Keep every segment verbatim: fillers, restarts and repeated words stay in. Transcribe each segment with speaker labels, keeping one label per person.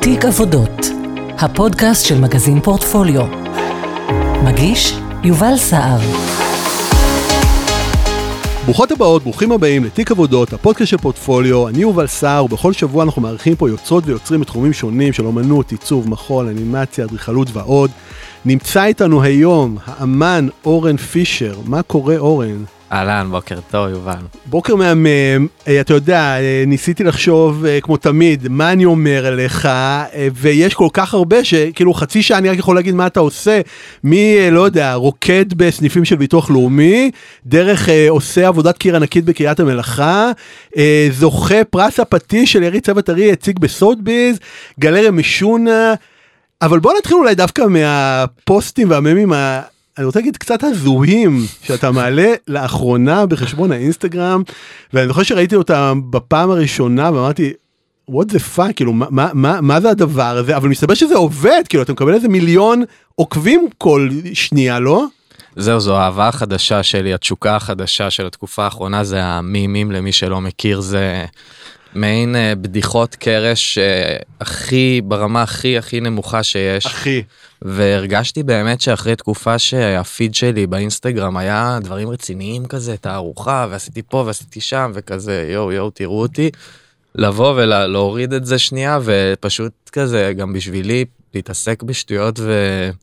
Speaker 1: תיק עבודות, הפודקאסט של מגזין פורטפוליו. מגיש יובל סער.
Speaker 2: ברוכות הבאות, ברוכים הבאים לתיק עבודות, הפודקאסט של פורטפוליו. אני יובל סער, ובכל שבוע אנחנו מארחים פה יוצרות ויוצרים בתחומים שונים של אומנות, עיצוב, מחול, אנימציה, אדריכלות ועוד. נמצא איתנו היום האמן אורן פישר. מה קורה, אורן?
Speaker 3: אהלן, בוקר טוב, יובל.
Speaker 2: בוקר מהמם. אתה יודע, ניסיתי לחשוב כמו תמיד מה אני אומר אליך, ויש כל כך הרבה שכאילו חצי שעה אני רק יכול להגיד מה אתה עושה, מי, לא יודע, רוקד בסניפים של ביטוח לאומי, דרך עושה עבודת קיר ענקית בקריית המלאכה, זוכה פרס הפטיש של יריד צוות ארי, הציג בסודביז, גלריה משונה. אבל בוא נתחיל אולי דווקא מהפוסטים והממים ה... אני רוצה להגיד קצת הזוהים שאתה מעלה לאחרונה בחשבון האינסטגרם, ואני זוכר שראיתי אותם בפעם הראשונה ואמרתי, what the fuck, כאילו, מה, מה, מה זה הדבר הזה? אבל מסתבר שזה עובד, כאילו, אתה מקבל איזה מיליון עוקבים כל שנייה, לא?
Speaker 3: זהו, זו האהבה החדשה שלי, התשוקה החדשה של התקופה האחרונה, זה המימים, למי שלא מכיר, זה מעין בדיחות קרש הכי, ברמה הכי הכי נמוכה שיש.
Speaker 2: הכי.
Speaker 3: והרגשתי באמת שאחרי תקופה שהפיד שלי באינסטגרם היה דברים רציניים כזה, תערוכה, ועשיתי פה ועשיתי שם, וכזה, יו, יו, תראו אותי, לבוא ולהוריד את זה שנייה, ופשוט כזה, גם בשבילי, להתעסק בשטויות ו...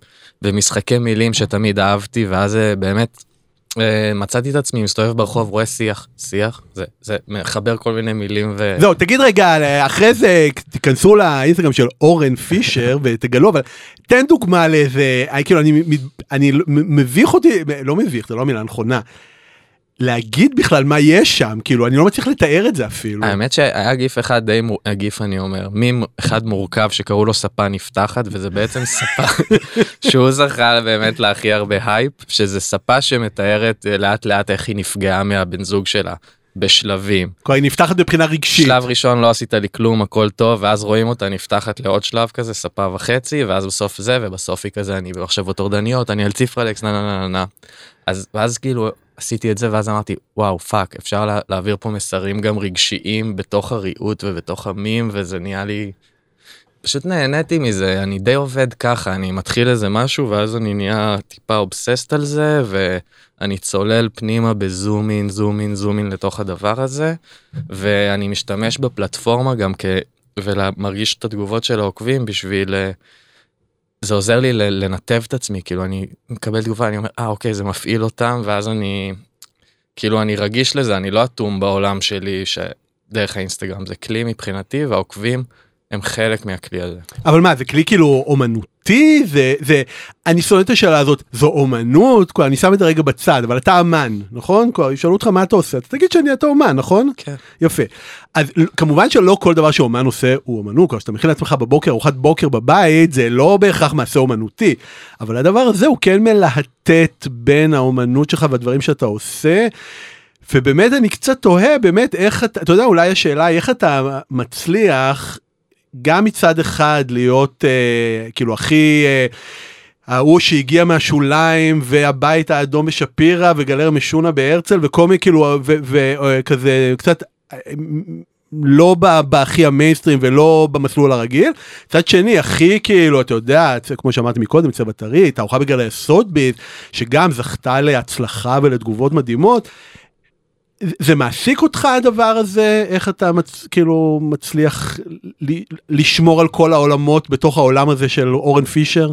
Speaker 3: ומשחקי מילים שתמיד אהבתי, ואז באמת מצאתי את עצמי, מסתובב ברחוב, רואה שיח, שיח, זה, זה מחבר כל מיני מילים ו...
Speaker 2: זהו, תגיד רגע, אחרי זה תיכנסו לאינסטגרם של אורן פישר ותגלו, אבל תן דוגמה לאיזה, כאילו אני, אני מביך אותי, לא מביך, זה לא המילה הנכונה, להגיד בכלל מה יש שם, כאילו אני לא מצליח לתאר את זה אפילו.
Speaker 3: האמת שהיה גיף אחד די, גיף אני אומר, מים אחד מורכב שקראו לו ספה נפתחת, וזה בעצם ספה שהוא זכה באמת להכי הרבה הייפ, שזה ספה שמתארת לאט לאט איך היא נפגעה מהבן זוג שלה, בשלבים.
Speaker 2: כבר היא נפתחת מבחינה רגשית.
Speaker 3: שלב ראשון לא עשית לי כלום, הכל טוב, ואז רואים אותה נפתחת לעוד שלב כזה, ספה וחצי, ואז בסוף זה, ובסוף היא כזה, אני במחשבות טורדניות, אני על ציפרלקס, נה נה נה נה. אז, ואז כאילו עשיתי את זה, ואז אמרתי, וואו, פאק, אפשר לה, להעביר פה מסרים גם רגשיים בתוך הריאות ובתוך המים, וזה נהיה לי, פשוט נהניתי מזה, אני די עובד ככה, אני מתחיל איזה משהו, ואז אני נהיה טיפה אובססט על זה, ואני צולל פנימה בזומין, זומין, זומין לתוך הדבר הזה, ואני משתמש בפלטפורמה גם כ... ולמרגיש את התגובות של העוקבים בשביל... זה עוזר לי לנתב את עצמי, כאילו אני מקבל תגובה, אני אומר, אה, אוקיי, זה מפעיל אותם, ואז אני, כאילו אני רגיש לזה, אני לא אטום בעולם שלי, שדרך האינסטגרם זה כלי מבחינתי, והעוקבים הם חלק מהכלי הזה.
Speaker 2: אבל מה, זה כלי כאילו אומנותי? זה, זה, אני שונא את השאלה הזאת, זו אומנות? אני שם את זה רגע בצד, אבל אתה אמן, נכון? ישאלו אותך מה אתה עושה, אתה תגיד שאני אתה אומן, נכון?
Speaker 3: כן.
Speaker 2: יפה. אז כמובן שלא כל דבר שאומן עושה הוא אומנות, כשאתה מכין לעצמך בבוקר, ארוחת בוקר בבית, זה לא בהכרח מעשה אומנותי, אבל הדבר הזה הוא כן מלהטט בין האומנות שלך והדברים שאתה עושה, ובאמת אני קצת תוהה, באמת איך אתה, אתה יודע, אולי השאלה היא איך אתה מצליח גם מצד אחד להיות אה, כאילו הכי אה, ההוא שהגיע מהשוליים והבית האדום בשפירה וגלריה משונה בהרצל וקומי כאילו וכזה קצת אה, לא בהכי המיינסטרים ולא במסלול הרגיל. צד שני הכי כאילו אתה יודע כמו שאמרתי מקודם צוות ארי, תערוכה בגלריה סודביז שגם זכתה להצלחה ולתגובות מדהימות. זה מעסיק אותך הדבר הזה? איך אתה מצ... כאילו מצליח ל... לשמור על כל העולמות בתוך העולם הזה של אורן פישר?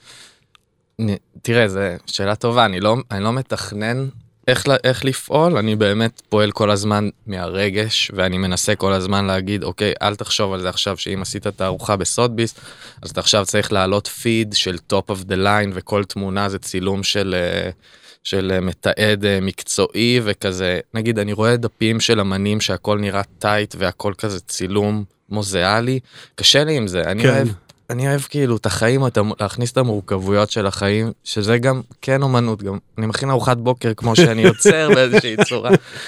Speaker 3: תראה, זו שאלה טובה, אני לא, אני לא מתכנן איך, איך לפעול, אני באמת פועל כל הזמן מהרגש, ואני מנסה כל הזמן להגיד, אוקיי, אל תחשוב על זה עכשיו, שאם עשית תערוכה בסודביס, אז אתה עכשיו צריך לעלות פיד של top of the line, וכל תמונה זה צילום של... של מתעד מקצועי וכזה, נגיד אני רואה דפים של אמנים שהכל נראה טייט והכל כזה צילום מוזיאלי, קשה לי עם זה, אני, כן. אוהב, אני אוהב כאילו את החיים, את, להכניס את המורכבויות של החיים, שזה גם כן אומנות, גם אני מכין ארוחת בוקר כמו שאני יוצר באיזושהי צורה.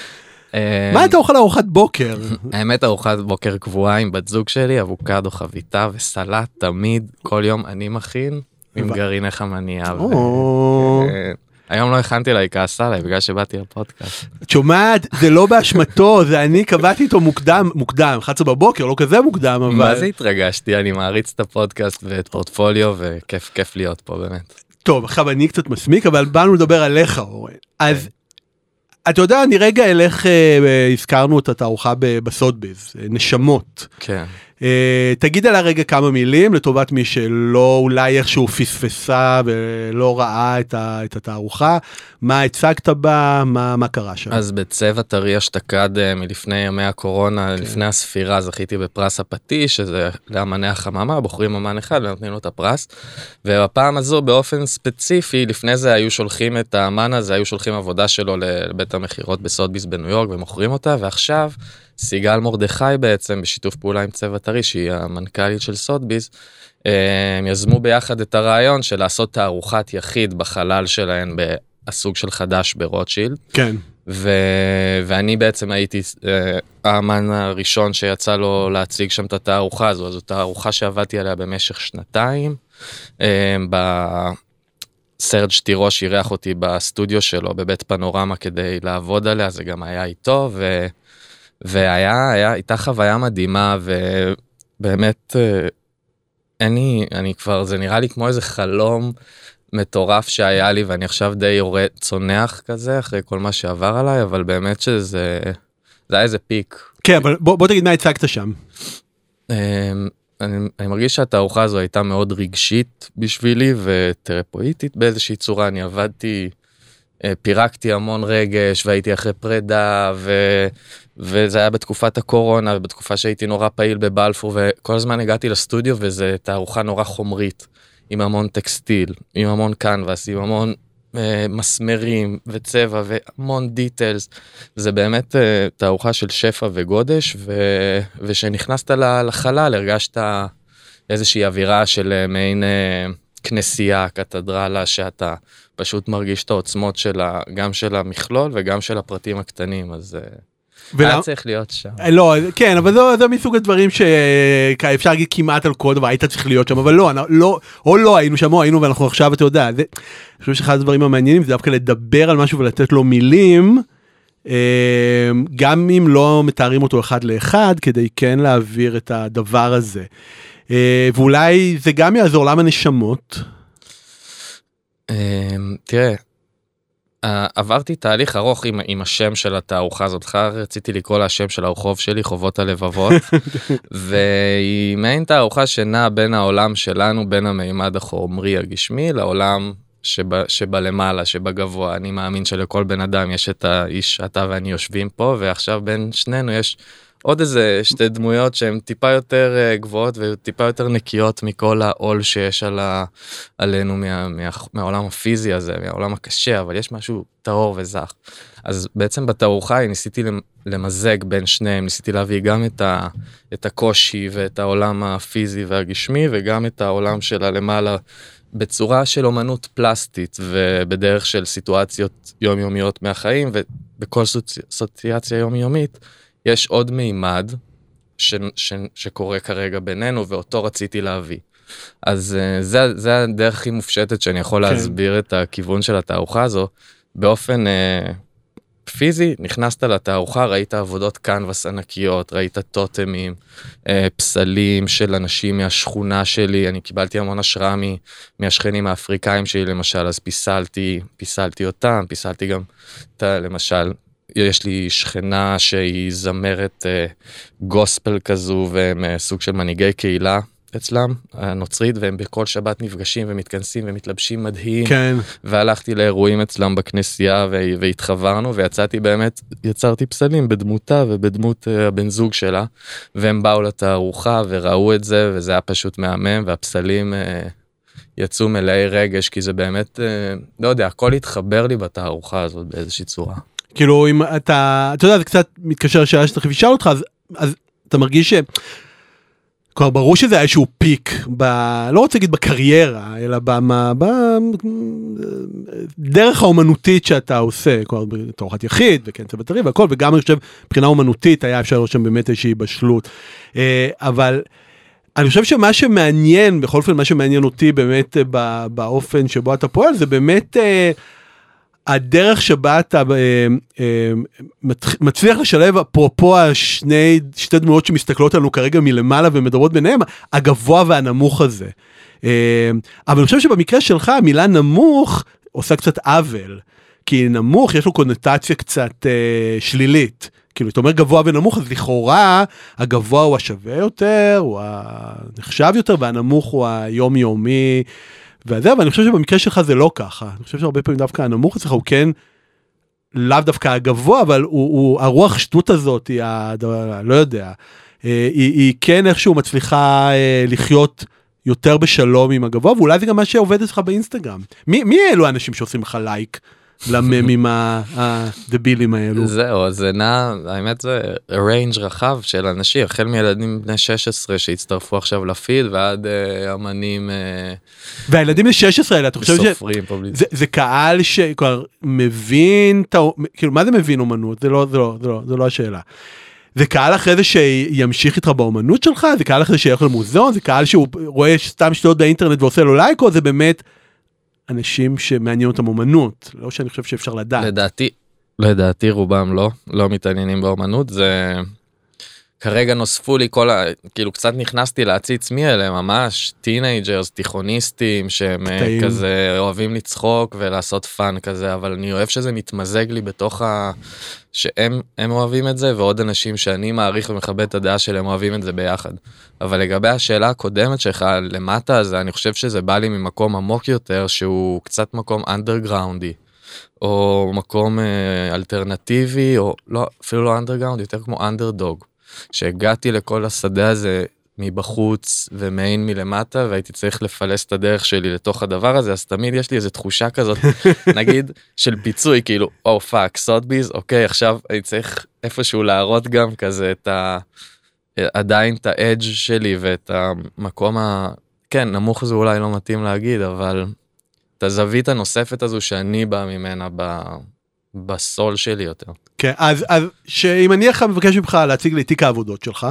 Speaker 2: מה אתה אוכל ארוחת בוקר?
Speaker 3: האמת ארוחת בוקר קבועה עם בת זוג שלי, אבוקדו חביתה וסלט תמיד, כל יום אני מכין עם גרעיני חמניה. היום לא הכנתי לה, היא כעסה עליי, בגלל שבאתי לפודקאסט.
Speaker 2: את שומעת, זה לא באשמתו, זה אני קבעתי איתו מוקדם, מוקדם, אחת עשרה בבוקר, לא כזה מוקדם, אבל...
Speaker 3: מה זה התרגשתי? אני מעריץ את הפודקאסט ואת פורטפוליו, וכיף, כיף להיות פה באמת.
Speaker 2: טוב, עכשיו אני קצת מסמיק, אבל באנו לדבר עליך, אורן. אז, אתה יודע, אני רגע אלך, הזכרנו את התערוכה בסודביז, נשמות.
Speaker 3: כן.
Speaker 2: תגיד עליה רגע כמה מילים, לטובת מי שלא אולי איכשהו פספסה ולא ראה את התערוכה, מה הצגת בה, מה, מה קרה שם?
Speaker 3: אז בצבע טרי אשתקד מלפני ימי הקורונה, כן. לפני הספירה, זכיתי בפרס הפטיש, שזה לאמני החממה, בוחרים אמן אחד ונותנים לו את הפרס, ובפעם הזו באופן ספציפי, לפני זה היו שולחים את האמן הזה, היו שולחים עבודה שלו לבית המחירות בסודביז בניו יורק, ומוכרים אותה, ועכשיו סיגל מרדכי בעצם, בשיתוף פעולה עם צבע טרי, שהיא המנכ"לית של סודביז, הם יזמו ביחד את הרעיון של לעשות תערוכת יחיד בחלל שלהן בסוג של חדש ברוטשילד.
Speaker 2: כן.
Speaker 3: ו... ואני בעצם הייתי האמן הראשון שיצא לו להציג שם את התערוכה הזו, אז זו תערוכה שעבדתי עליה במשך שנתיים, בסרג' תירוש אירח אותי בסטודיו שלו, בבית פנורמה כדי לעבוד עליה, זה גם היה איתו, ו... והיה, היה, הייתה חוויה מדהימה, ובאמת, אני, אני כבר, זה נראה לי כמו איזה חלום מטורף שהיה לי, ואני עכשיו די יורד, צונח כזה, אחרי כל מה שעבר עליי, אבל באמת שזה, זה היה איזה פיק.
Speaker 2: כן, אבל בוא, בוא תגיד מה הצגת שם.
Speaker 3: אני, אני מרגיש שהתערוכה הזו הייתה מאוד רגשית בשבילי, וטרפואיטית באיזושהי צורה, אני עבדתי, פירקתי המון רגש, והייתי אחרי פרידה, ו... וזה היה בתקופת הקורונה, ובתקופה שהייתי נורא פעיל בבלפור, וכל הזמן הגעתי לסטודיו, וזו תערוכה נורא חומרית, עם המון טקסטיל, עם המון קנבס, עם המון אה, מסמרים וצבע, והמון דיטלס. זה באמת אה, תערוכה של שפע וגודש, ו... ושנכנסת לחלל, הרגשת איזושהי אווירה של אה, מעין אה, כנסייה, קתדרלה, שאתה פשוט מרגיש את העוצמות שלה, גם של המכלול, וגם של הפרטים הקטנים, אז... אה, היה צריך להיות שם.
Speaker 2: לא, כן, אבל זה מסוג הדברים שאפשר להגיד כמעט על כל דבר, היית צריך להיות שם, אבל לא, או לא היינו שם, או היינו, ואנחנו עכשיו, אתה יודע, אני חושב שאחד הדברים המעניינים, זה דווקא לדבר על משהו ולתת לו מילים, גם אם לא מתארים אותו אחד לאחד, כדי כן להעביר את הדבר הזה. ואולי זה גם יעזור, למה נשמות?
Speaker 3: תראה, עברתי תהליך ארוך עם, עם השם של התערוכה הזאת, רציתי לקרוא לה השם של הרחוב שלי, חובות הלבבות, והיא מעין תערוכה שנעה בין העולם שלנו, בין המימד החומרי הגשמי, לעולם שבה, שבה למעלה, שבגבוה. אני מאמין שלכל בן אדם יש את האיש, אתה ואני יושבים פה, ועכשיו בין שנינו יש עוד איזה שתי דמויות שהן טיפה יותר גבוהות וטיפה יותר נקיות מכל העול שיש על ה... עלינו מה... מה... מהעולם הפיזי הזה, מהעולם הקשה, אבל יש משהו טהור וזך. אז בעצם בתערוכה ניסיתי למזג בין שניהם, ניסיתי להביא גם את, ה... את הקושי ואת העולם הפיזי והגשמי, וגם את העולם של הלמעלה בצורה של אומנות פלסטית, ובדרך של סיטואציות יומיומיות מהחיים, ובכל סיטואציה יומיומית, יש עוד מימד ש, ש, שקורה כרגע בינינו, ואותו רציתי להביא. אז זה, זה הדרך הכי מופשטת שאני יכול כן. להסביר את הכיוון של התערוכה הזו. באופן אה, פיזי, נכנסת לתערוכה, ראית עבודות קנבס ענקיות, ראית טוטמים, אה, פסלים של אנשים מהשכונה שלי, אני קיבלתי המון השראה מ, מהשכנים האפריקאים שלי למשל, אז פיסלתי, פיסלתי אותם, פיסלתי גם, למשל, יש לי שכנה שהיא זמרת אה, גוספל כזו, והם אה, סוג של מנהיגי קהילה אצלם, הנוצרית, והם בכל שבת נפגשים ומתכנסים ומתלבשים מדהים, כן. והלכתי לאירועים אצלם בכנסייה, והתחברנו, ויצאתי באמת, יצרתי פסלים בדמותה ובדמות אה, הבן זוג שלה, והם באו לתערוכה וראו את זה, וזה היה פשוט מהמם, והפסלים אה, יצאו מלאי רגש, כי זה באמת, אה, לא יודע, הכל התחבר לי בתערוכה הזאת באיזושהי צורה.
Speaker 2: כאילו, אם אתה, אתה יודע, זה קצת מתקשר לשאלה שצריך לשאול אותך, אז, אז אתה מרגיש ש... כבר ברור שזה היה איזשהו פיק, ב... לא רוצה להגיד בקריירה, אלא בדרך האומנותית שאתה עושה, כבר בתערוכת יחיד, וכן צבע טרי והכל, וגם אני חושב, מבחינה אומנותית היה אפשר לראות שם באמת איזושהי בשלות. אבל אני חושב שמה שמעניין, בכל אופן מה שמעניין אותי באמת באופן שבו אתה פועל, זה באמת... הדרך שבה אתה מצליח לשלב, אפרופו השני, שתי דמויות שמסתכלות עלינו כרגע מלמעלה ומדברות ביניהם, הגבוה והנמוך הזה. אבל אני חושב שבמקרה שלך, המילה נמוך עושה קצת עוול, כי נמוך יש לו קונוטציה קצת שלילית. כאילו, אתה אומר גבוה ונמוך, אז לכאורה, הגבוה הוא השווה יותר, הוא הנחשב יותר, והנמוך הוא היומיומי, וזה, אבל אני חושב שבמקרה שלך זה לא ככה. אני חושב שהרבה פעמים דווקא הנמוך אצלך, הוא כן, לאו דווקא הגבוה, אבל הוא, הוא, הרוח שטות הזאת, היא, לא יודע, היא, היא כן איכשהו מצליחה לחיות יותר בשלום עם הגבוה, ואולי זה גם מה שעובד אצלך באינסטגרם. מי, מי אלו האנשים שעושים לך לייק? לממים הדבילים האלו.
Speaker 3: זהו, זה נע, האמת זה ריינג' רחב של אנשים, החל מילדים בני שש עשרה שהצטרפו עכשיו לפיד, ועד אמנים...
Speaker 2: והילדים בני שש עשרה האלה, אתה חושב שזה קהל שכבר מבין, כאילו, מה זה מבין אומנות? זה לא, זה לא, זה לא, זה לא השאלה. זה קהל אחרי זה שימשיך איתך באומנות שלך, זה קהל אחרי זה שילך למוזיאון, זה קהל שהוא רואה סתם שטויות באינטרנט ועושה לו לייק, או זה באמת... אנשים שמעניין אותם אומנות, לא שאני חושב שאפשר לדעת.
Speaker 3: לדעתי, לדעתי רובם לא, לא מתעניינים באומנות, זה כרגע נוספו לי כל ה... כאילו קצת נכנסתי להציץ מי אלה, ממש טינאג'רס, תיכוניסטים, שהם קטעים. כזה אוהבים לצחוק ולעשות פאן כזה, אבל אני אוהב שזה מתמזג לי בתוך ה... שהם הם אוהבים את זה, ועוד אנשים שאני מעריך ומכבד את הדעה שלהם אוהבים את זה ביחד. אבל לגבי השאלה הקודמת שלך למטה, אז אני חושב שזה בא לי ממקום עמוק יותר, שהוא קצת מקום אנדרגראונדי, או מקום אה, אלטרנטיבי, או לא, אפילו לא אנדרגראונד, יותר כמו אנדרדוג. שהגעתי לכל השדה הזה מבחוץ ומעין מלמטה, והייתי צריך לפלס את הדרך שלי לתוך הדבר הזה, אז תמיד יש לי איזו תחושה כזאת, נגיד, של פיצוי, כאילו, או פאק, סוטביז, אוקיי, עכשיו אני צריך איפשהו להראות גם כזה את ה... עדיין את האדג' שלי ואת המקום ה... כן, נמוך זה אולי לא מתאים להגיד, אבל את הזווית הנוספת הזו שאני בא ממנה ב... בסול שלי יותר.
Speaker 2: כן, אז, אז שאם אני לך מבקש ממך להציג לי תיק העבודות שלך.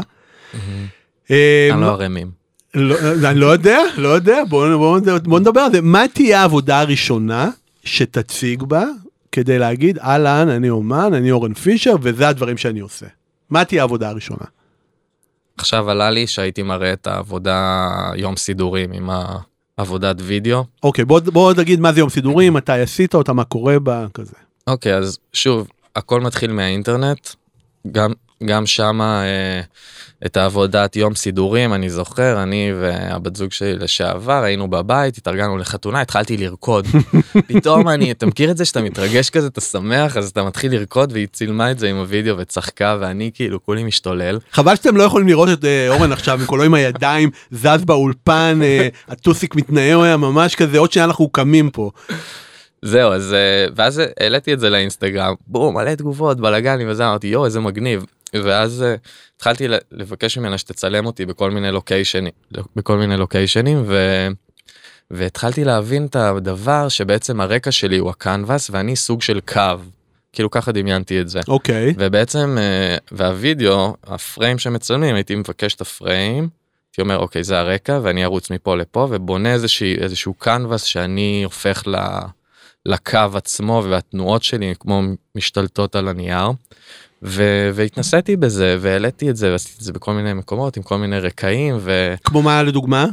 Speaker 3: אני לא הרמים.
Speaker 2: אני לא יודע, לא יודע, בואו נדבר על זה. מה תהיה העבודה הראשונה שתציג בה, כדי להגיד, אהלן, אני אומן, אני אורן פישר, וזה הדברים שאני עושה. מה תהיה העבודה הראשונה?
Speaker 3: עכשיו עלה לי שהייתי מראה את העבודה יום סידורים עם העבודת וידאו.
Speaker 2: אוקיי, בואו נגיד מה זה יום סידורים, מתי עשית אותה, מה קורה בה, כזה.
Speaker 3: אוקיי, אז שוב, הכל מתחיל מהאינטרנט, גם, גם שמה אה, את העבודת יום סידורים, אני זוכר, אני והבת זוג שלי לשעבר, היינו בבית, התארגנו לחתונה, התחלתי לרקוד. פתאום אני, אתה מכיר את זה שאתה מתרגש כזה, אתה שמח, אז אתה מתחיל לרקוד, והיא צילמה את זה עם הוידאו וצחקה, ואני כאילו כולי משתולל.
Speaker 2: חבל שאתם לא יכולים לראות את אה, אורן עכשיו, עם קולו עם הידיים, זז באולפן, אה, הטוסיק מתנער, ממש כזה, עוד שנייה אנחנו קמים פה.
Speaker 3: זהו, אז, ואז העליתי את זה לאינסטגרם, בום, מלא תגובות, בלגנים, וזה אמרתי, יו, איזה מגניב. ואז התחלתי לבקש ממנה שתצלם אותי בכל מיני לוקיישנים, בכל מיני לוקיישנים, ו... והתחלתי להבין את הדבר שבעצם הרקע שלי הוא הקנבס, ואני סוג של קו, כאילו ככה דמיינתי את זה.
Speaker 2: אוקיי. Okay.
Speaker 3: ובעצם, והווידאו, הפריים שמצלמים, הייתי מבקש את הפריים, הייתי אומר, אוקיי, זה הרקע, ואני ארוץ מפה לפה, ובונה איזשהו, איזשהו קנבס שאני הופך ל... לקו עצמו, והתנועות שלי כמו משתלטות על הנייר, ו- והתנסיתי בזה, והעליתי את זה, ועשיתי את זה בכל מיני מקומות, עם כל מיני רקעים, ו...
Speaker 2: כמו מה לדוגמה?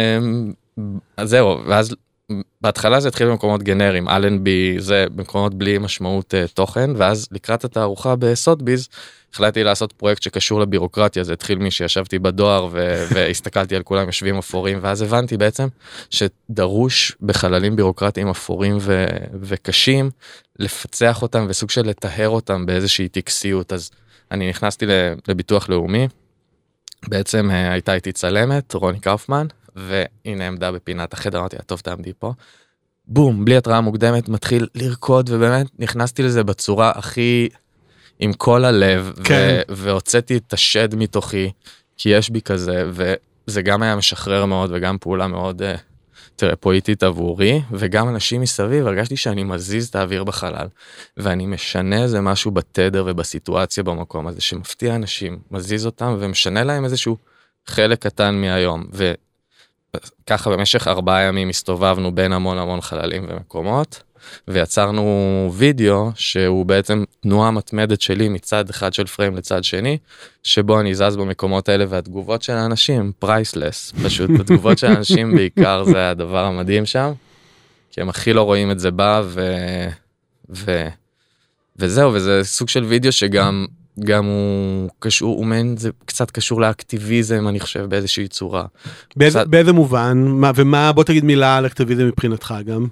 Speaker 3: אז זהו, ואז בהתחלה זה התחיל במקומות גנריים, אלנבי, זה במקומות בלי משמעות תוכן, ואז לקראת התערוכה בסוטביז, החלטתי לעשות פרויקט שקשור לבירוקרטיה, זה התחיל מי שישבתי בדואר ו- והסתכלתי על כולם יושבים אפורים, ואז הבנתי בעצם שדרוש בחללים בירוקרטיים אפורים ו- וקשים, לפצח אותם וסוג של לטהר אותם באיזושהי טקסיות, אז אני נכנסתי לביטוח לאומי, בעצם הייתה איתי צלמת, רוני קאופמן, והנה עמדה בפינת החדר, אמרתי, טוב תעמדי פה, בום, בלי התראה מוקדמת, מתחיל לרקוד, ובאמת נכנסתי לזה בצורה הכי... עם כל הלב, כן. ו- והוצאתי את השד מתוכי, כי יש בי כזה, וזה גם היה משחרר מאוד, וגם פעולה מאוד תרפויטית עבורי, וגם אנשים מסביב, הרגשתי שאני מזיז את האוויר בחלל, ואני משנה איזה משהו בתדר ובסיטואציה במקום הזה, שמפתיע אנשים, מזיז אותם, ומשנה להם איזשהו חלק קטן מהיום, וככה במשך ארבעה ימים הסתובבנו בין המון המון חללים ומקומות, ויצרנו וידאו שהוא בעצם תנועה מתמדת שלי מצד אחד של פריים לצד שני, שבו אני זז במקומות האלה, והתגובות של האנשים, פרייסלס, פשוט התגובות של האנשים בעיקר זה הדבר המדהים שם, כי הם הכי לא רואים את זה בה, ו... ו... וזהו, וזה סוג של וידאו שגם גם הוא קשור, הוא מעין, זה קצת קשור לאקטיביזם, אני חושב, באיזושהי צורה.
Speaker 2: באיזה,
Speaker 3: קצת...
Speaker 2: באיזה מובן? מה, ומה, בוא תגיד מילה על אקטיביזם מבחינתך גם.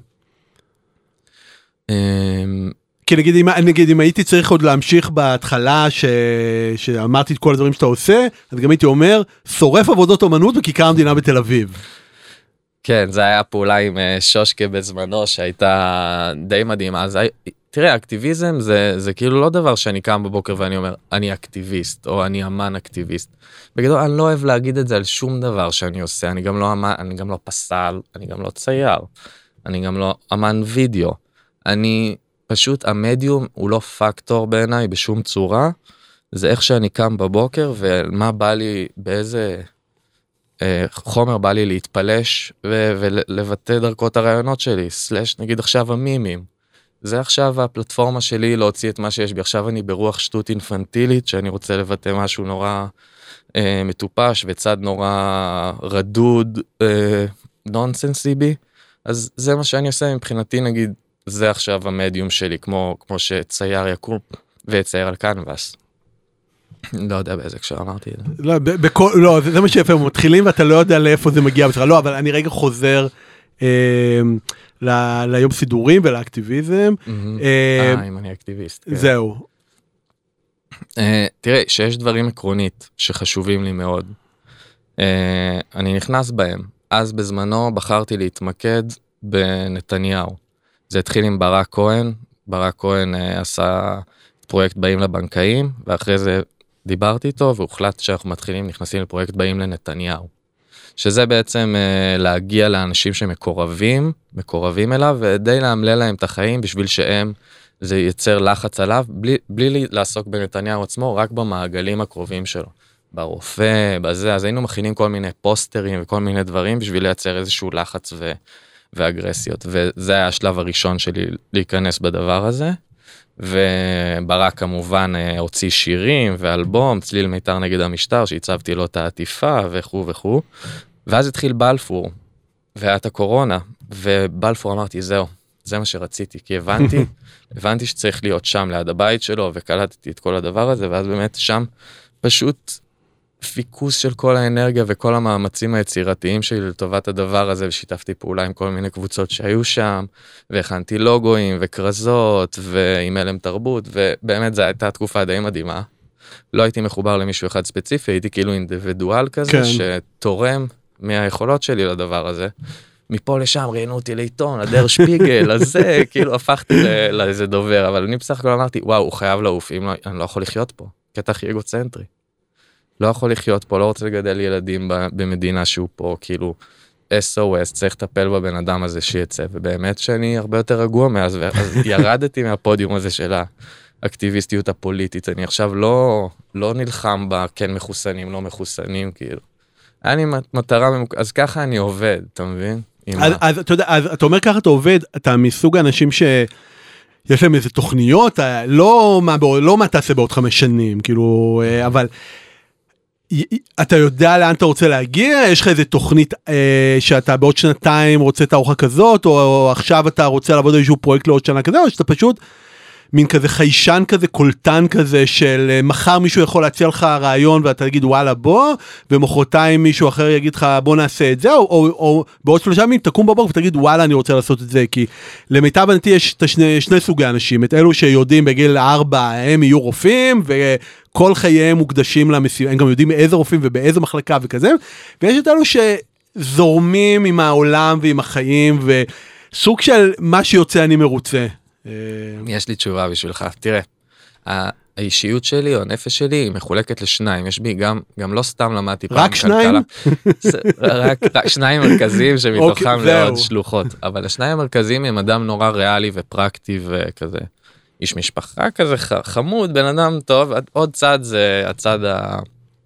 Speaker 2: כי נגיד אם, נגיד, אם הייתי צריך עוד להמשיך בהתחלה ש... שאמרתי את כל הדברים שאתה עושה, אז גם הייתי אומר, שורף עבודות אומנות בכיכר המדינה בתל אביב.
Speaker 3: כן, זה היה פעולה עם שושקה בזמנו, שהייתה די מדהימה. אז תראה, אקטיביזם זה, זה כאילו לא דבר שאני קם בבוקר ואני אומר, אני אקטיביסט, או אני אמן אקטיביסט. בגדול, אני לא אוהב להגיד את זה על שום דבר שאני עושה, אני גם לא אמן, אני גם לא פסל, אני גם לא צייר, אני גם לא אמן וידאו. אני, פשוט, המדיום הוא לא פקטור בעיניי בשום צורה, זה איך שאני קם בבוקר, ומה בא לי, באיזה אה, חומר בא לי להתפלש, ו- ולבטא דרכו את הרעיונות שלי, סלש נגיד עכשיו המימים. זה עכשיו הפלטפורמה שלי להוציא את מה שיש בי. עכשיו אני ברוח שטות אינפנטילית, שאני רוצה לבטא משהו נורא אה, מטופש, וצד נורא רדוד, אה, נונסנסי בי. אז זה מה שאני עושה מבחינתי, נגיד, זה עכשיו המדיום שלי, כמו, כמו שצייר יקום ויצייר על קנבס. לא יודע באיזה קשר אמרתי את זה.
Speaker 2: לא, בכל, לא, זה, זה מה שיפה, הם מתחילים ואתה לא יודע לאיפה זה מגיע בצורה. לא, אבל אני רגע חוזר אה, ל, ליום סידורים ולאקטיביזם.
Speaker 3: אה, אם אני אקטיביסט.
Speaker 2: זהו.
Speaker 3: אה, תראה, שיש דברים עקרונית שחשובים לי מאוד. אה, אני נכנס בהם. אז בזמנו בחרתי להתמקד בנתניהו. זה התחיל עם ברק כהן. ברק כהן אה, עשה פרויקט באים לבנקאים, ואחרי זה דיברתי איתו, והוחלט שאנחנו מתחילים, נכנסים לפרויקט באים לנתניהו. שזה בעצם אה, להגיע לאנשים שמקורבים, מקורבים אליו, ודי להמלא להם את החיים, בשביל שהם, זה ייצר לחץ עליו, בלי, בלי לעסוק בנתניהו עצמו, רק במעגלים הקרובים שלו. ברופא, בזה, אז היינו מכינים כל מיני פוסטרים, וכל מיני דברים, בשביל לייצר איזשהו לחץ ו, ואגרסיות. וזה היה השלב הראשון שלי להיכנס בדבר הזה. וברק כמובן הוציא שירים ואלבום, צליל מיתר נגד המשטר, שהצבתי לו את העטיפה וכו' וכו'. ואז התחיל בלפור, והיה הקורונה, ובלפור אמרתי, זהו, זה מה שרציתי, כי הבנתי, הבנתי שצריך להיות שם ליד הבית שלו, וקלטתי את כל הדבר הזה, ואז באמת שם פשוט פיקוס של כל האנרגיה וכל המאמצים היצירתיים שלי לטובת הדבר הזה, ושיתפתי פעולה עם כל מיני קבוצות שהיו שם, והכנתי לוגויים וקרזות, ועם אלם תרבות, ובאמת זו הייתה תקופה די מדהימה. לא הייתי מחובר למישהו אחד ספציפי, הייתי כאילו אינדיבידואל כזה, כן. שתורם מהיכולות שלי לדבר הזה. מפה לשם ראיינו אותי לעיתון, הדר שפיגל, אז זה, כאילו הפכתי לאיזה דובר, אבל אני בסך הכל אמרתי, וואו, הוא חייב לעוף, אם לא, אני לא יכול לחיות פה, קטע הכי אגוצנטרי. לא יכול לחיות פה, לא רוצה לגדל ילדים במדינה שהוא פה, כאילו, אס או אס, צריך לטפל בבן אדם הזה שיצא, ובאמת שאני הרבה יותר רגוע מאז, אז ירדתי מהפודיום הזה של האקטיביסטיות הפוליטית, אני עכשיו לא, לא נלחם בה, כן מחוסנים, לא מחוסנים, כאילו. אני מטרה, אז ככה אני עובד, אתה מבין?
Speaker 2: אז, אז אתה יודע, אז אתה אומר ככה אתה עובד, אתה מסוג האנשים ש... יש להם איזה תוכניות, לא מה, לא מה תעשה בעוד חמש שנים, כאילו, אבל... אתה יודע לאן אתה רוצה להגיע? יש לך איזה תוכנית אה, שאתה בעוד שנתיים רוצה תערוכה כזאת, או, או עכשיו אתה רוצה לעבוד איזשהו פרויקט לעוד שנה כזה, או שאתה פשוט מין כזה חיישן כזה, קולטן כזה, של אה, מחר מישהו יכול להציע לך רעיון, ואתה תגיד וואלה בוא, ומחרתיים מישהו אחר יגיד לך בוא נעשה את זה, או, או, או בעוד שלושה ימים תקום בבוקר ותגיד וואלה אני רוצה לעשות את זה, כי למיטב הבנתי יש את שני, שני סוגי אנשים, את אלו שיודעים בגיל ארבע הם יהיו רופאים, ו... כל חייהם מוקדשים למשימה, הם גם יודעים מאיזה רופאים ובאיזה מחלקה וכזה, ויש את אלו שזורמים עם העולם ועם החיים, וסוג של מה שיוצא אני מרוצה.
Speaker 3: יש לי תשובה בשבילך, תראה, האישיות שלי או הנפש שלי היא מחולקת לשניים, יש בי גם, גם לא סתם למדתי פעם
Speaker 2: רק שניים?
Speaker 3: רק, רק שניים מרכזיים שמתוכם לעוד שלוחות, אבל השניים המרכזיים הם אדם נורא ריאלי ופרקטי וכזה. איש משפחה כזה חמוד, בן אדם טוב, עוד צד זה הצד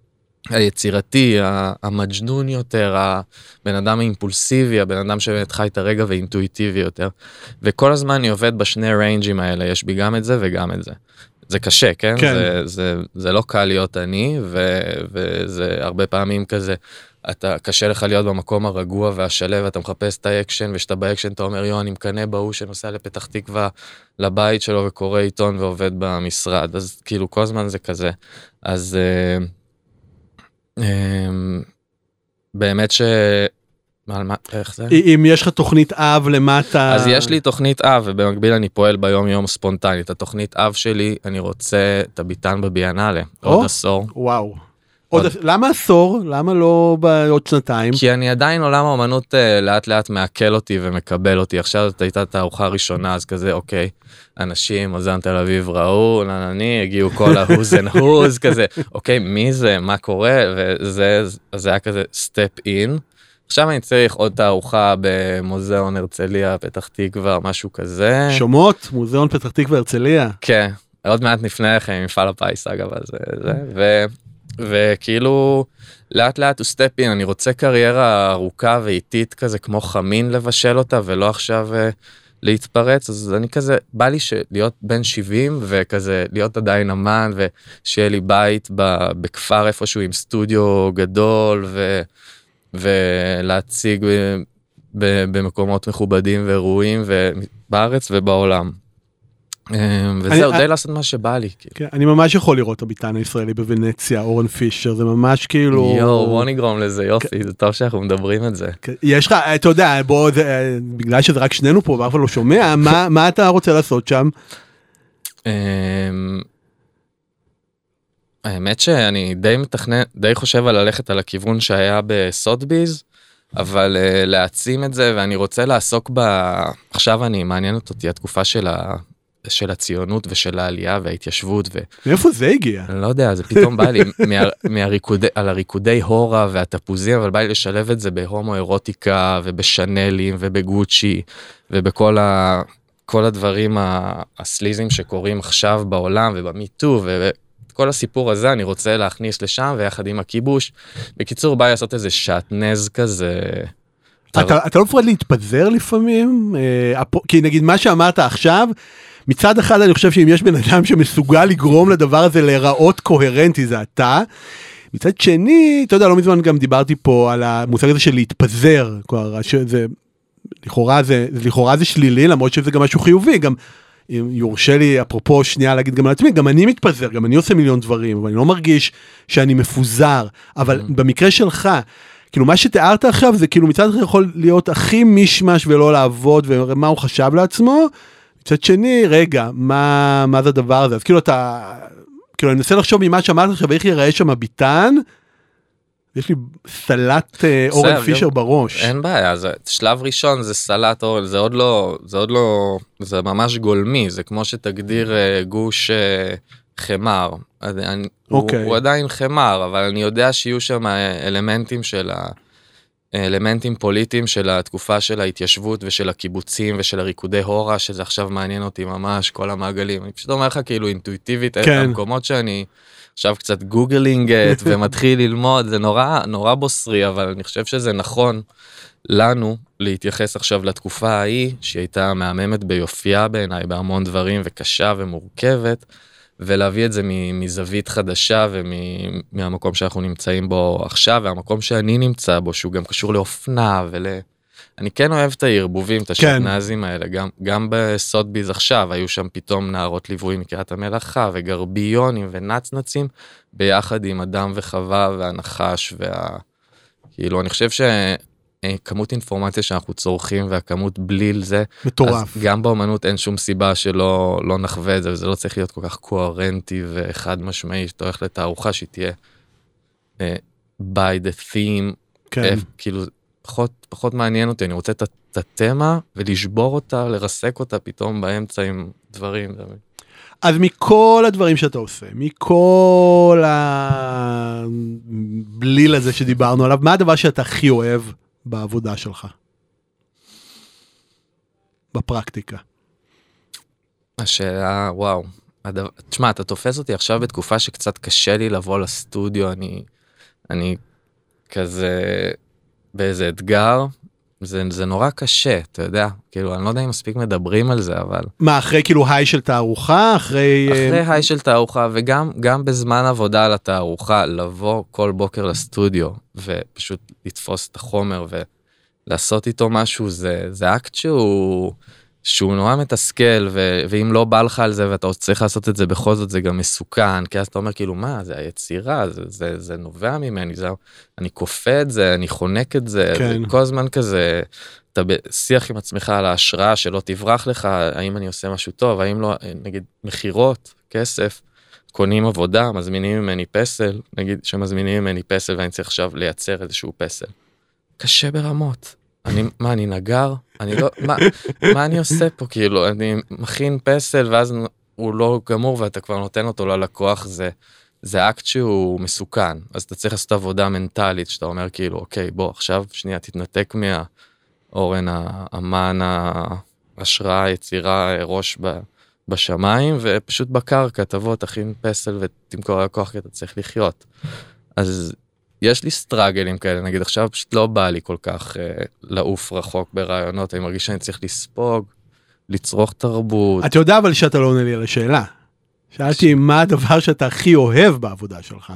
Speaker 3: היצירתי, המג'נון יותר, הבן אדם האימפולסיבי, הבן אדם שבאמת חי את הרגע ואינטואיטיבי יותר. וכל הזמן אני עובד בשני ריינג'ים האלה, יש בי גם את זה וגם את זה. זה קשה, כן?
Speaker 2: כן.
Speaker 3: זה, זה, זה לא קל להיות אני, ו, וזה הרבה פעמים כזה, אתה, קשה לך להיות במקום הרגוע והשלב, אתה מחפש את האקשן, ושאתה באקשן, אתה אומר, יו, אני מקנה בהוא שנוסע לפתח תקווה לבית שלו, וקורא עיתון ועובד במשרד. אז כאילו, כל הזמן זה כזה. אז אה, אה, באמת ש... מה, מה, איך זה?
Speaker 2: אם יש לך תוכנית אב למטה...
Speaker 3: אז יש לי תוכנית אב, ובמקביל אני פועל ביום יום ספונטנית. התוכנית אב שלי, אני רוצה את הביטן בביאנלה, עוד עשור.
Speaker 2: וואו. עוד... למה עשור? למה לא בעוד שנתיים?
Speaker 3: כי אני עדיין עולם האומנות לאט לאט מעכל אותי ומקבל אותי. עכשיו זאת הייתה תערוכה ראשונה, אז כזה, אוקיי, אנשים, מוזיאון תל אביב ראו, נעני, הגיעו כל ההוז אנד הוז, כזה, אוקיי, מי זה, מה קורה? וזה, זה היה כזה סטפ אין. עכשיו אני צריך עוד תערוכה במוזיאון הרצליה, פתח תקווה, משהו כזה.
Speaker 2: שומות, מוזיאון פתח תקווה, הרצליה.
Speaker 3: כן, עוד מעט נפנה לכם, מפעל הפיס, אגב, אז זה, ו, וכאילו, לאט לאט הוא סטפ אין, אני רוצה קריירה ארוכה ואיטית כזה, כמו חמין לבשל אותה, ולא עכשיו להתפרץ, אז אני כזה, בא לי להיות בן שבעים, וכזה להיות עדיין אמן, ושיהיה לי בית בכפר איפשהו עם סטודיו גדול, ו... ולהציג במקומות מכובדים וראויים בארץ ובעולם. וזהו, די לעשות מה שבא לי.
Speaker 2: אני ממש יכול לראות את הביטן הישראלי בוונציה, אורן פישר, זה ממש כאילו...
Speaker 3: יואו, בוא נגרום לזה, יופי, זה טוב שאנחנו מדברים את זה.
Speaker 2: יש לך, אתה יודע, בוא, בגלל שזה רק שנינו פה, ואף אחד לא שומע, מה אתה רוצה לעשות שם?
Speaker 3: האמת שאני די מתכנן, די חושב על ללכת על הכיוון שהיה בסוטביז, אבל uh, להעצים את זה, ואני רוצה לעסוק ב... עכשיו אני, מעניינת אותי התקופה של, ה... של הציונות ושל העלייה וההתיישבות. ו...
Speaker 2: מאיפה זה הגיע?
Speaker 3: אני לא יודע, זה פתאום בא לי, מה... מהריקודי... על הריקודי הורה והתפוזים, אבל בא לי לשלב את זה בהומו-אירוטיקה ובשנלים ובגוצ'י, ובכל ה... כל הדברים הסליזים שקורים עכשיו בעולם ובמיטו ו... כל הסיפור הזה אני רוצה להכניס לשם, ויחד עם הכיבוש. בקיצור, בא לעשות איזה שעטנז כזה.
Speaker 2: אתה, אתה לא מפרד להתפזר לפעמים? כי נגיד מה שאמרת עכשיו, מצד אחד אני חושב שאם יש בן אדם שמסוגל לגרום לדבר הזה להיראות קוהרנטי, זה אתה. מצד שני, אתה יודע, לא מזמן גם דיברתי פה על המושג הזה של להתפזר. כלומר, שזה, לכאורה זה, לכאורה זה שלילי, למרות שזה גם משהו חיובי, גם... אם יורשה לי, אפרופו שנייה להגיד גם על עצמי, גם אני מתפזר, גם אני עושה מיליון דברים, אבל אני לא מרגיש שאני מפוזר, אבל במקרה שלך, כאילו מה שתיארת עכשיו, זה כאילו מצד אחד יכול להיות הכי מישמש ולא לעבוד, ומה הוא חשב לעצמו, מצד שני, רגע, מה, מה זה הדבר הזה? אז כאילו אתה, כאילו אני מנסה לחשוב ממה שאמרת עכשיו, איך ייראה שם הביטן, יש לי סלט אורן פישר בראש.
Speaker 3: אין בעיה, שלב ראשון זה סלט אורן, זה עוד לא, זה עוד לא, זה ממש גולמי, זה כמו שתגדיר גוש חמר. הוא עדיין חמר, אבל אני יודע שיהיו שם אלמנטים של האלמנטים פוליטיים של התקופה של ההתיישבות ושל הקיבוצים ושל הריקודי הורה, שזה עכשיו מעניין אותי ממש, כל המעגלים. אני פשוט אומר לך כאילו אינטואיטיבית, את המקומות שאני... עכשיו קצת גוגלינגט ומתחיל ללמוד, זה נורא, נורא בוסרי, אבל אני חושב שזה נכון לנו להתייחס עכשיו לתקופה ההיא, שהיא הייתה מהממת ביופייה בעיניי, בהמון דברים, וקשה ומורכבת, ולהביא את זה מזווית חדשה, ומהמקום שאנחנו נמצאים בו עכשיו, והמקום שאני נמצא בו, שהוא גם קשור לאופנה ול... אני כן אוהב את הערבובים, את השכנזים האלה, גם, גם בסוטביז עכשיו, היו שם פתאום נערות ליווי מקריאת המלאכה, וגרביונים ונצנצים, ביחד עם אדם וחווה והנחש, וה... כאילו, אני חושב שכמות אינפורמציה שאנחנו צורכים, והכמות בליל זה,
Speaker 2: מטורף.
Speaker 3: אז גם באמנות אין שום סיבה שלא לא נחווה את זה, וזה לא צריך להיות כל כך קוהרנטי וחד משמעי, שאתה הולך לתערוכה שהיא תהיה uh, by the theme,
Speaker 2: כן.
Speaker 3: F, כאילו, פחות, פחות מעניין אותי, אני רוצה את התמה ולשבור אותה, לרסק אותה פתאום באמצע עם דברים.
Speaker 2: אז מכל הדברים שאתה עושה, מכל הבליל הזה שדיברנו עליו, מה הדבר שאתה הכי אוהב בעבודה שלך? בפרקטיקה.
Speaker 3: השאלה, וואו. הדבר, תשמע, אתה תופס אותי עכשיו בתקופה שקצת קשה לי לבוא לסטודיו, אני... אני כזה באיזה אתגר, זה, זה נורא קשה, אתה יודע, כאילו, אני לא יודע אם מספיק מדברים על זה, אבל...
Speaker 2: מה, אחרי כאילו היי של תערוכה? אחרי...
Speaker 3: אחרי היי של תערוכה, וגם גם בזמן עבודה על התערוכה, לבוא כל בוקר לסטודיו, ופשוט לתפוס את החומר, ולעשות איתו משהו, זה, זה אקט שהוא, שהוא נורא מתסכל, ו, ואם לא בא לך על זה, ואתה צריך לעשות את זה בכל זאת, זה גם מסוכן, כי אז אתה אומר, כאילו, מה, זה היצירה, זה, זה, זה נובע ממני, זה, אני כופה את זה, אני חונק את זה,
Speaker 2: כן.
Speaker 3: כל הזמן כזה, אתה בשיח עם עצמך על ההשראה, שלא תברח לך, האם אני עושה משהו טוב, האם לא, נגיד, מחירות, כסף, קונים עבודה, מזמינים ממני פסל, נגיד שמזמינים ממני פסל, ואני צריך עכשיו לייצר איזשהו פסל. קשה ברמות. אני, מה, אני נגר? אני לא, מה, מה אני עושה פה? כאילו, אני מכין פסל, ואז הוא לא גמור, ואתה כבר נותן אותו ללקוח, זה, זה אקט שהוא מסוכן. אז אתה צריך לעשות עבודה מנטלית, שאתה אומר כאילו, אוקיי, בוא, עכשיו, שנייה, תתנתק מהאורן, האמן, ההשראה, היצירה, ראש ב, בשמיים, ופשוט בקרקע, תבוא, תכין פסל, ותמכור ללקוח, כי אתה צריך לחיות. אז יש לי סטרגלים כאלה, נגיד עכשיו פשוט לא בא לי כל כך אה, לעוף רחוק ברעיונות, אני מרגיש שאני צריך לספוג, לצרוך תרבות.
Speaker 2: אתה יודע אבל שאתה לא עונה לי על השאלה. שאלתי ש... מה הדבר שאתה הכי אוהב בעבודה שלך?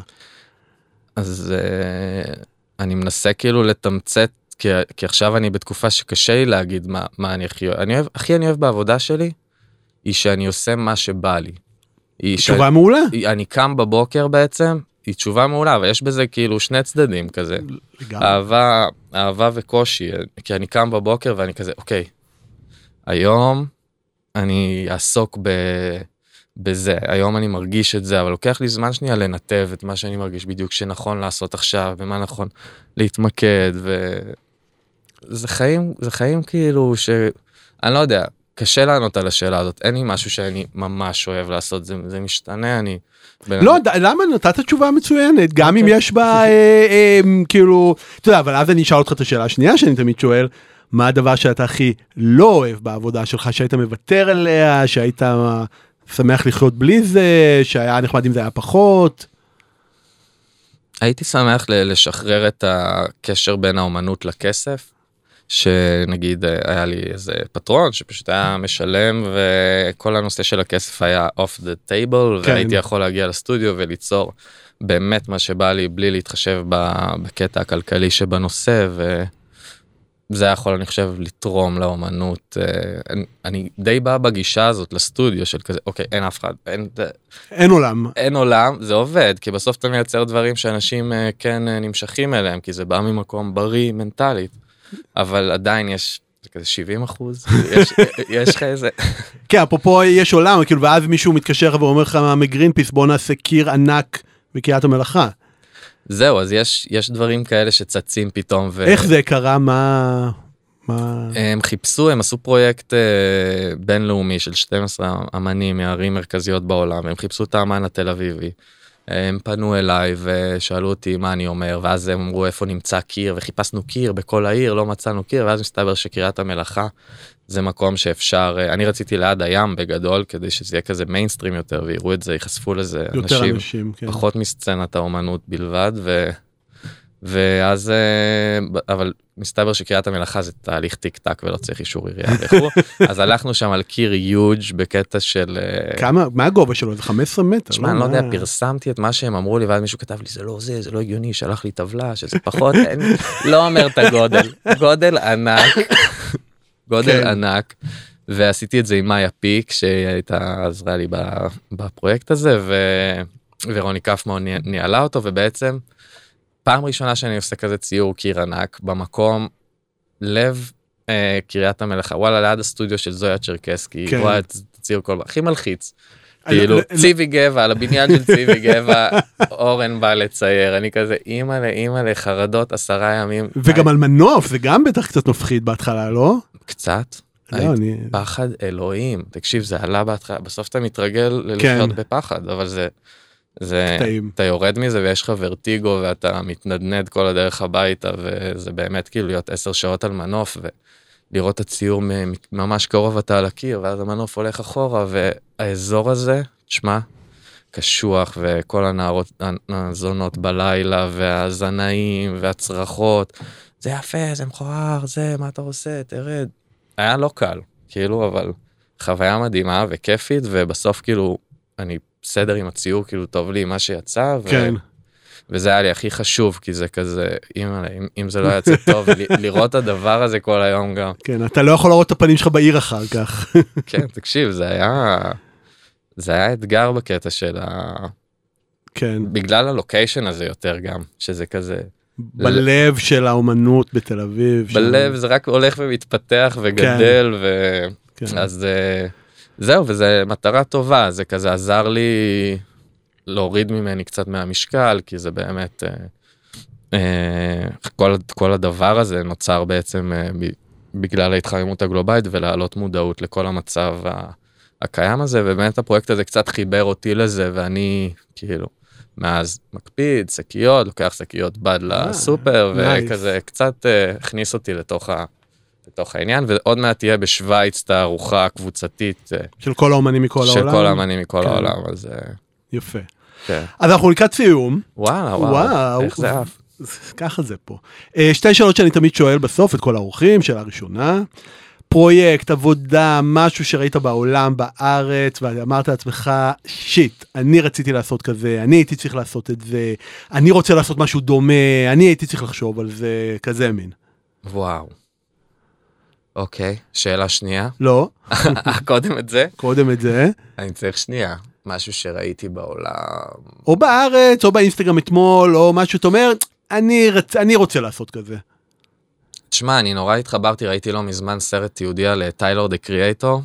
Speaker 3: אז אה, אני מנסה כאילו לתמצת, כי, כי עכשיו אני בתקופה שקשה לי להגיד מה, מה אני הכי אוהב. אני אוהב, הכי אני אוהב בעבודה שלי, היא שאני עושה מה שבא לי.
Speaker 2: תשובה ש... מעולה.
Speaker 3: אני קם בבוקר בעצם, היא תשובה מעולה, אבל יש בזה כאילו שני צדדים כזה. אהבה, אהבה וקושי, כי אני קם בבוקר ואני כזה, אוקיי, היום אני אעסוק ב, בזה, היום אני מרגיש את זה, אבל לוקח לי זמן שנייה לנתב את מה שאני מרגיש בדיוק שנכון לעשות עכשיו, ומה נכון להתמקד, וזה חיים, זה חיים כאילו ש... אני לא יודע, קשה לענות על השאלה הזאת, אין לי משהו שאני ממש אוהב לעשות, זה, זה משתנה, אני...
Speaker 2: לא, למה נתת תשובה מצוינת, גם אם יש בה, כאילו, אתה יודע, אבל אז אני אשאל אותך את השאלה השנייה שאני תמיד שואל, מה הדבר שאתה הכי לא אוהב בעבודה שלך, שהיית מוותר עליה, שהיית שמח לחיות בלי זה, שהיה נחמד אם זה היה פחות?
Speaker 3: הייתי שמח לשחרר את הקשר בין האומנות לכסף, שנגיד היה לי איזה פטרון שפשוט היה משלם וכל הנושא של הכסף היה off the table כן. והייתי יכול להגיע לסטודיו וליצור באמת מה שבא לי בלי להתחשב בקטע הכלכלי שבנושא וזה יכול אני חושב לתרום לאומנות. אני, אני די בא בגישה הזאת לסטודיו של כזה אוקיי אין אף אחד אין,
Speaker 2: אין עולם
Speaker 3: אין עולם זה עובד כי בסוף אתה מייצר דברים שאנשים כן נמשכים אליהם כי זה בא ממקום בריא מנטלית. אבל עדיין יש כזה שבעים אחוז, יש, יש לך איזה...
Speaker 2: כן, אפרופו יש עולם, כאילו, ואז מישהו מתקשר ואומר לך מגרינפיס, בוא נעשה קיר ענק בקריית המלאכה.
Speaker 3: זהו, אז יש, יש דברים כאלה שצצים פתאום. ו...
Speaker 2: איך זה קרה? מה... מה...
Speaker 3: הם חיפשו, הם עשו פרויקט אה, בינלאומי של שתים עשרה אמנים מערים מרכזיות בעולם, הם חיפשו את האמן התל אביבי. הם פנו אליי ושאלו אותי מה אני אומר, ואז הם אמרו איפה נמצא קיר, וחיפשנו קיר בכל העיר, לא מצאנו קיר, ואז מסתבר שקריית המלאכה זה מקום שאפשר, אני רציתי ליד הים בגדול, כדי שזה יהיה כזה מיינסטרים יותר, ויראו את זה, יחשפו לזה אנשים, אנשים כן. פחות מסצנת האומנות בלבד, ו... ואז, אבל מסתבר שקריית המלאכה זה תהליך טיק טק ולא צריך אישור עירייה וכו', אז הלכנו שם על קיר יוג' בקטע של...
Speaker 2: כמה, מה הגובה שלו? זה חמש עשרה מטר?
Speaker 3: תשמע, אני לא יודע, פרסמתי את מה שהם אמרו לי, ואז מישהו כתב לי, זה לא זה, זה לא הגיוני, שלח לי טבלה, שזה פחות, לא אומר את הגודל, גודל ענק, גודל ענק, ועשיתי את זה עם מאיה פיק, שהייתה עזרה לי בפרויקט הזה, ורוני קפמן ניהלה אותו, ובעצם, פעם ראשונה שאני עושה כזה ציור קיר ענק, במקום לב אה, קריית המלאכה, וואלה, ליד הסטודיו של זויה צ'רקסקי, כן. וואלה, ציור כל, הכי מלחיץ. כאילו, ציבי גבע, על הבניין של ציבי גבע, אורן בא לצייר, אני כזה, אימא לאימא לחרדות, עשרה ימים.
Speaker 2: וגם על מנוף, זה גם בטח קצת מפחיד בהתחלה, לא?
Speaker 3: קצת. פחד אלוהים, תקשיב, זה עלה בהתחלה, בסוף אתה מתרגל ללחיות בפחד, אבל זה... זה, אתה יורד מזה ויש לך ורטיגו ואתה מתנדנד כל הדרך הביתה וזה באמת כאילו להיות עשר שעות על מנוף ולראות את הציור ממש קרוב אתה על הקיר ואז המנוף הולך אחורה והאזור הזה, תשמע, קשוח, וכל הנערות, הזונות בלילה, והזנאים, והצרחות, זה יפה, זה מכוער, זה, מה אתה עושה, תרד. היה לא קל, כאילו, אבל חוויה מדהימה וכיפית, ובסוף כאילו, אני בסדר עם הציור, כאילו, טוב לי מה שיצא, ו...
Speaker 2: כן.
Speaker 3: וזה היה לי הכי חשוב, כי זה כזה, אם, אם, אם זה לא יצא טוב, לראות את הדבר הזה כל היום גם.
Speaker 2: כן, אתה לא יכול לראות את הפנים שלך בעיר אחר כך.
Speaker 3: כן, תקשיב, זה היה, זה היה אתגר בקטע של ה...
Speaker 2: כן.
Speaker 3: בגלל הלוקיישן הזה יותר גם, שזה כזה...
Speaker 2: בלב ל... של האומנות בתל אביב.
Speaker 3: בלב
Speaker 2: שם...
Speaker 3: זה רק הולך ומתפתח וגדל, כן. ו... כן. אז זהו, וזה מטרה טובה, זה כזה עזר לי... להוריד ממני קצת מהמשקל, כי זה באמת, אה, אה, כל, כל הדבר הזה נוצר בעצם אה, ב, בגלל ההתחממות הגלובלית, ולהעלות מודעות לכל המצב הקיים הזה, ובאמת הפרויקט הזה קצת חיבר אותי לזה, ואני כאילו, מאז מקפיד, שקיות, לוקח שקיות בד לסופר, וכזה קצת אה, הכניס אותי לתוך ה... לתוך העניין, ועוד מעט תהיה בשוויץ תערוכה קבוצתית. אה,
Speaker 2: של כל האומנים מכל
Speaker 3: של
Speaker 2: העולם.
Speaker 3: של כל האומנים מכל כן. העולם, אז... אה,
Speaker 2: יפה.
Speaker 3: כן.
Speaker 2: אז אנחנו לקראת סיום.
Speaker 3: וואו, וואו, וואו. איך זה אף?
Speaker 2: ככה זה פה. שתי שאלות שאני תמיד שואל בסוף את כל האורחים, שאלה ראשונה. פרויקט, עבודה, משהו שראית בעולם, בארץ, ואמרת לעצמך, שיט, אני רציתי לעשות כזה, אני הייתי צריך לעשות את זה, אני רוצה לעשות משהו דומה, אני הייתי צריך לחשוב על זה, כזה מין.
Speaker 3: וואו. אוקיי, שאלה שנייה.
Speaker 2: לא.
Speaker 3: קודם את זה?
Speaker 2: קודם את זה.
Speaker 3: אני צריך שנייה. משהו שראיתי בעולם.
Speaker 2: או בארץ, או באינסטגרם אתמול, או משהו, אתה אומר, אני, רצ... אני רוצה לעשות כזה.
Speaker 3: תשמע, אני נורא התחברתי, ראיתי לו מזמן סרט תיעודי על טיילור דה קריאטור,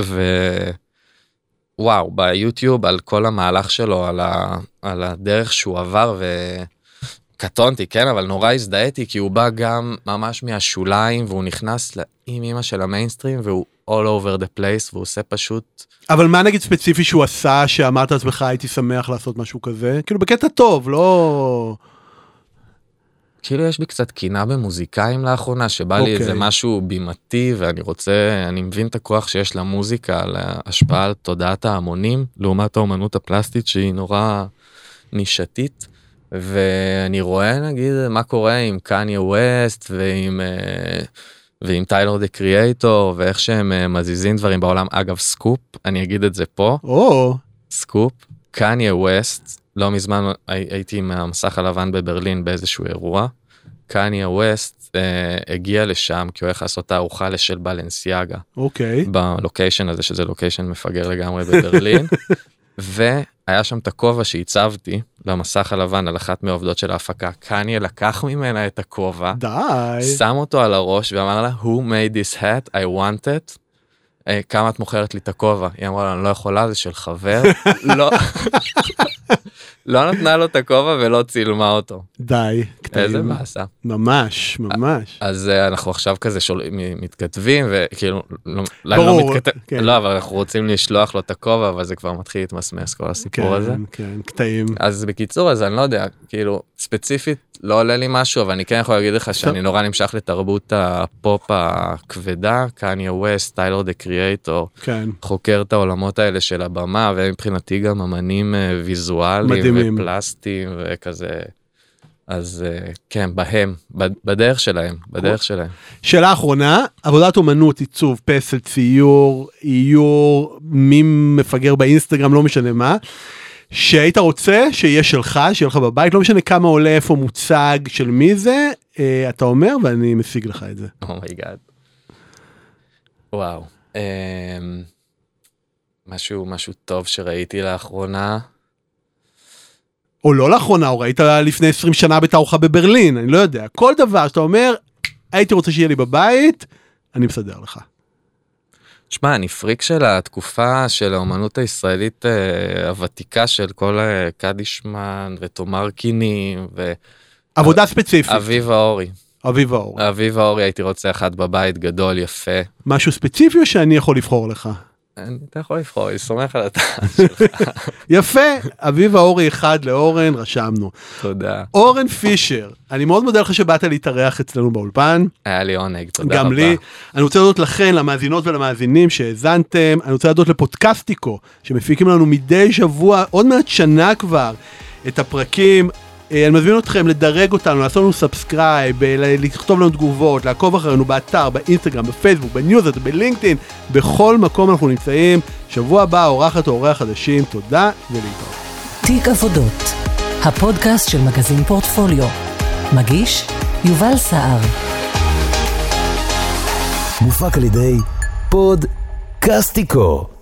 Speaker 3: ווואו, ביוטיוב על כל המהלך שלו, על, ה... על הדרך שהוא עבר, וקטונתי, כן, אבל נורא הזדהיתי, כי הוא בא גם ממש מהשוליים, והוא נכנס עם אמא של המיינסטרים, והוא all over the place, והוא עושה פשוט...
Speaker 2: אבל מה נגיד ספציפי שהוא עשה, שאמרת לעצמך, הייתי שמח לעשות משהו כזה? כאילו בקטע טוב, לא...
Speaker 3: כאילו יש בי קצת קינה במוזיקאים לאחרונה, שבא לי איזה משהו בימתי, ואני רוצה, אני מבין את הכוח שיש למוזיקה, על ההשפעה על תודעת ההמונים, לעומת האומנות הפלסטית, שהיא נורא נישתית, ואני רואה, נגיד, מה קורה עם קניה ווסט, ועם... ועם טיילור דה קריאטור, ואיך שהם מזיזים דברים בעולם. אגב, סקופ, אני אגיד את זה פה.
Speaker 2: או.
Speaker 3: סקופ, קניה ווסט, לא מזמן הייתי עם המסך הלבן בברלין באיזשהו אירוע. קניה ווסט אה, הגיע לשם, כי הוא הולך לעשות תערוכה לשל בלנסיאגה.
Speaker 2: אוקיי.
Speaker 3: בלוקיישן הזה, שזה לוקיישן מפגר לגמרי בברלין. והיה שם את הכובע שהצבתי למסך הלבן על אחת מהעובדות של ההפקה. קניה לקח ממנה את הכובע,
Speaker 2: די.
Speaker 3: שם אותו על הראש ואמר לה, who made this hat, I want it, אה, כמה את מוכרת לי את הכובע? היא אמרה לה, אני לא יכולה, זה של חבר. לא, לא נתנה לו את הכובע ולא צילמה אותו.
Speaker 2: די.
Speaker 3: איזה מעשה.
Speaker 2: ממש, ממש.
Speaker 3: אז אנחנו עכשיו כזה מתכתבים, וכאילו,
Speaker 2: ברור.
Speaker 3: לא, אבל אנחנו רוצים לשלוח לו את הכובע, אבל זה כבר מתחיל להתמסמס כל הסיפור הזה.
Speaker 2: כן, כן, קטעים.
Speaker 3: אז בקיצור, אז אני לא יודע, כאילו, ספציפית לא עולה לי משהו, אבל אני כן יכול להגיד לך שאני נורא נמשך לתרבות הפופ הכבדה, קניה ווסט, טיילור דה קריאטור, חוקר את העולמות האלה של הבמה, ומבחינתי גם אמנים ויזואליים ופלסטיים וכזה, אז כן, בהם, בדרך שלהם, בדרך שלהם.
Speaker 2: שאלה אחרונה, עבודת אומנות, עיצוב, פסל, ציור, איור, מי מפגר באינסטגרם, לא משנה מה, שהיית רוצה שיהיה שלך, שיהיה לך בבית, לא משנה כמה עולה, איפה מוצג, של מי זה, אתה אומר, ואני משיג לך את זה.
Speaker 3: אומייגאד. וואו. משהו, משהו טוב שראיתי לאחרונה.
Speaker 2: או לא לאחרונה, או ראית לפני עשרים שנה בתערוכה בברלין, אני לא יודע. כל דבר שאתה אומר, הייתי רוצה שיהיה לי בבית, אני מסדר לך.
Speaker 3: תשמע, אני פריק של התקופה של האומנות הישראלית אה, הוותיקה של כל אה, קדישמן ותומר קינים ו...
Speaker 2: עבודה ספציפית.
Speaker 3: אביב האורי.
Speaker 2: אביב האורי.
Speaker 3: אביב האורי הייתי רוצה אחד בבית גדול, יפה.
Speaker 2: משהו ספציפי או שאני יכול לבחור לך?
Speaker 3: אתה יכול לבחור, אני סומך על הטעם שלך.
Speaker 2: יפה, אביב האורי אחד לאורן, רשמנו.
Speaker 3: תודה.
Speaker 2: אורן פישר, אני מאוד מודה לך שבאת להתארח אצלנו באולפן.
Speaker 3: היה לי עונג, תודה רבה.
Speaker 2: גם לי. אני רוצה להודות לכן, למאזינות ולמאזינים שהאזנתם. אני רוצה להודות לפודקאסטיקו, שמפיקים לנו מדי שבוע, עוד מעט שנה כבר, את הפרקים. אני מזמין אתכם לדרג אותנו, לעשות לנו סאבסקרייב, לכתוב לנו תגובות, לעקוב אחרינו באתר, באינסטגרם, בפייסבוק, בניוזר, בלינקדאין, בכל מקום אנחנו נמצאים. שבוע הבא, אורחת או אורח חדשים. תודה ולהתראות.
Speaker 1: תיק עבודות, הפודקאסט של מגזין פורטפוליו. מגיש יובל סער.
Speaker 4: מופק על ידי פודקאסטיקו.